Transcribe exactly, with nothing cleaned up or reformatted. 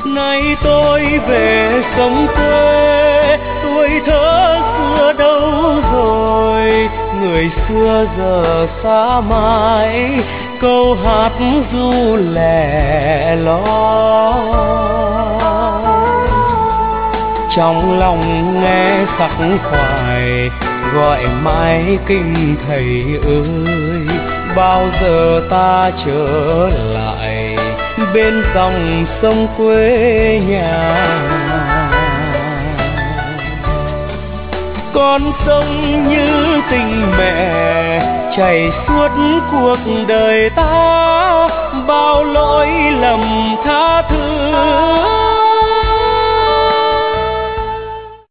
Nay tôi về sông quê, tuổi thơ xưa đâu rồi, người xưa giờ xa mãi, câu hát ru lẻ loi. Trong lòng nghe khắc khoải, gọi mãi kinh thầy ơi, bao giờ ta trở lại bên dòng sông quê nhà. Con sông như tình mẹ chảy suốt cuộc đời ta, bao lỗi lầm tha thứ